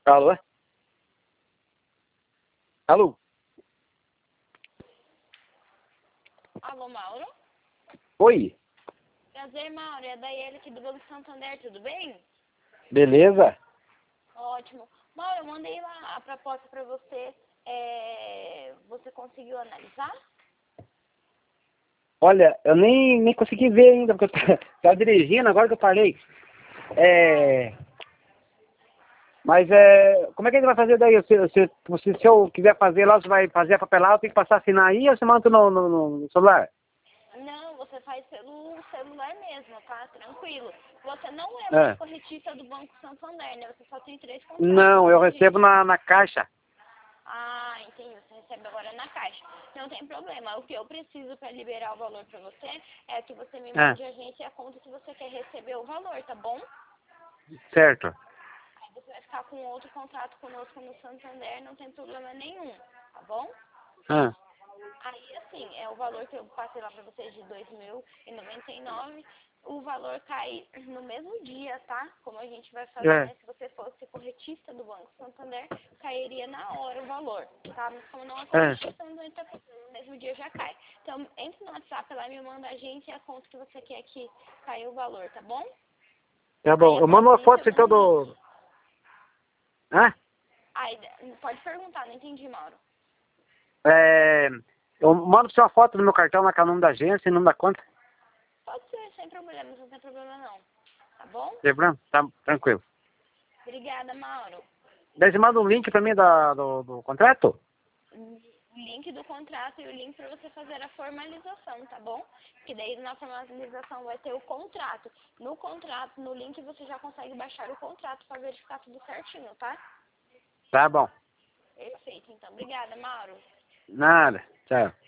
Alô? Alô? Alô, Mauro? Oi? Prazer, Mauro. É a Daiele aqui do Banco Santander, tudo bem? Beleza? Ótimo. Mauro, eu mandei lá a proposta para você. Você conseguiu analisar? Olha, eu nem consegui ver ainda, porque eu tava dirigindo agora que eu parei. Mas como é que a gente vai fazer daí? Se eu quiser fazer lá, você vai fazer a papelada, eu tenho que passar a assinar aí ou você manda no celular? Não, você faz pelo celular mesmo, tá? Tranquilo. Você não é mais É. corretista do Banco Santander, né? Você só tem 3 contratos Não, eu com a recebo gente. na caixa. Ah, entendi. Você recebe agora na caixa. Não tem problema. O que eu preciso para liberar o valor para você é que você me É, mande a agência e a conta que você quer receber o valor, tá bom? certo. Aí você vai ficar com outro contrato conosco no Santander, não tem problema nenhum, tá bom? Ah, Aí, assim, é o valor que eu passei lá pra vocês de 2.099. O valor cai no mesmo dia, tá? Como a gente vai fazer, é, né? Se você fosse corretista do Banco Santander, cairia na hora o valor, tá? Mas como não é é. corretista, não entra, no mesmo dia já cai. Então, entre no WhatsApp lá e me manda a gente e a conta que você quer que caia o valor, tá bom? Tá Aí, bom. Eu após mando uma isso, foto eu então mando um link. do... Hã? Aí, pode perguntar, não entendi, Mauro. É, eu mando pra você uma foto do meu cartão lá com o nome da agência e o nome da conta. Pode ser, sem problema, não tem problema não. Tá bom? Tem problema? Tá tranquilo. Obrigada, Mauro. Daí você manda um link pra mim do contrato? O link do contrato e o link para você fazer a formalização, tá bom? Que daí na formalização vai ter o contrato. No contrato, no link você já consegue baixar o contrato para verificar tudo certinho, tá? Tá bom. Perfeito, então. Obrigada, Mauro. Nada. Tchau.